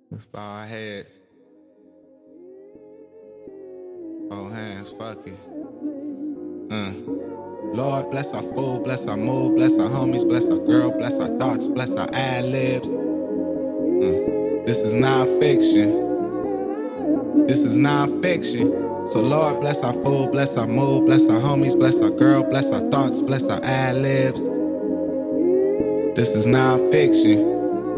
Let's bow our heads. Hold hands, fuck it. Lord, bless our food, bless our mood, bless our homies, bless our girl, bless our thoughts, bless our ad-libs. This is non-fiction. This is non-fiction. So Lord, bless our food, bless our mood, bless our homies, bless our girl, bless our thoughts, bless our ad-libs. This is non-fiction.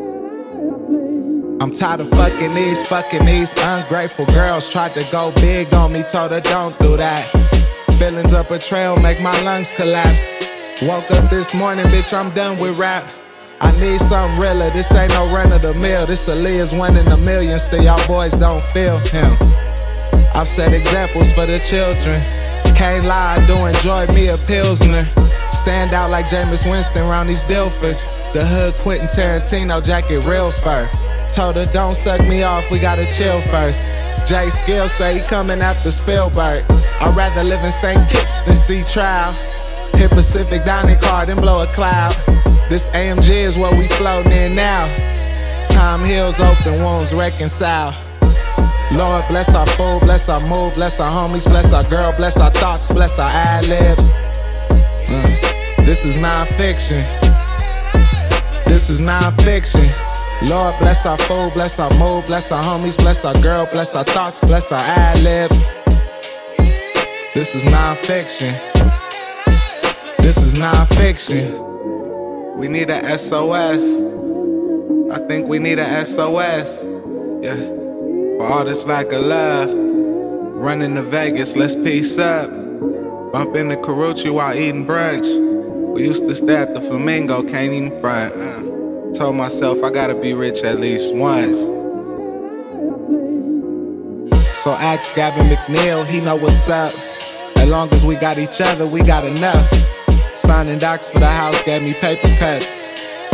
I'm tired of fucking these ungrateful girls. Tried to go big on me, told her don't do that. Feelings of betrayal make my lungs collapse. Woke up this morning, bitch, I'm done with rap. I need something realer, this ain't no run of the mill. This Aaliyah's 1 in a million, still y'all boys don't feel him. I've set examples for the children. Can't lie, I do enjoy me a Pilsner. Stand out like Jameis Winston round these Dilfers. The hood Quentin Tarantino jacket, real fur. Told her don't suck me off, we gotta chill first. Jay Skill say he coming after Spielberg. I'd rather live in St. Kitts than see trial. Hit Pacific dining car, then blow a cloud. This AMG is what we floating in now. Time heals open wounds, reconcile. Lord, bless our food, bless our mood, bless our homies, bless our girl, bless our thoughts, bless our ad-libs. This is non-fiction. This is non-fiction. Lord, bless our food, bless our mood, bless our homies, bless our girl, bless our thoughts, bless our ad-libs. This is non-fiction. This is non-fiction. We need a SOS. I think we need a SOS. Yeah. For all this lack of love. Running to Vegas, let's peace up. Bump into Carucci while eating brunch. We used to stay at the Flamingo, can't even front. Told myself I gotta be rich at least once. So ask Gavin McNeil, he know what's up. As long as we got each other, we got enough. Signing docs for the house gave me paper cuts.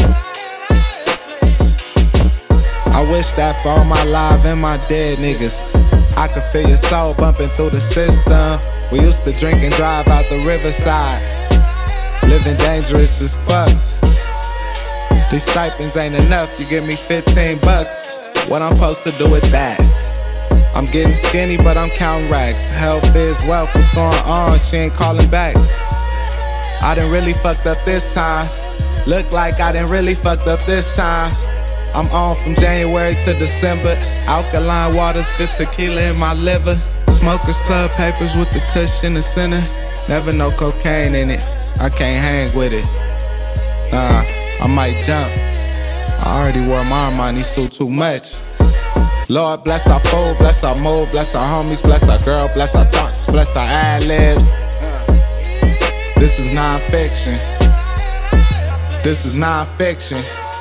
I wish that for all my live and my dead niggas. I could feel your soul bumping through the system. We used to drink and drive out the riverside. Living dangerous as fuck. These stipends ain't enough, you give me 15 bucks. What I'm supposed to do with that? I'm getting skinny, but I'm counting racks. Health is wealth, what's going on? She ain't calling back. I done really fucked up this time. Look like I done really fucked up this time. I'm on from January to December. Alkaline waters, the tequila in my liver. Smokers Club papers with the kush in the center. Never no cocaine in it, I can't hang with it. I might jump. I already wore my Armani suit too much. Lord, bless our food, bless our mood, bless our homies, bless our girl, bless our thoughts, bless our ad-libs. This is non-fiction. This is non-fiction.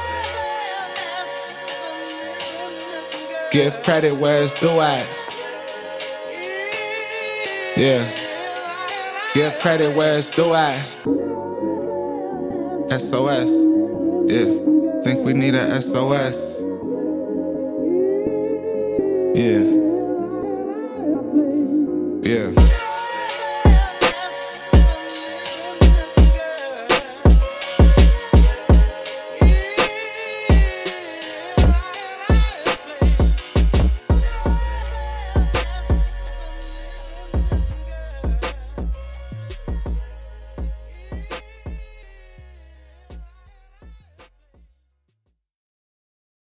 Give credit where it's due at. Yeah. Give credit where it's due at. SOS. Yeah. Think we need a SOS. Yeah. Yeah.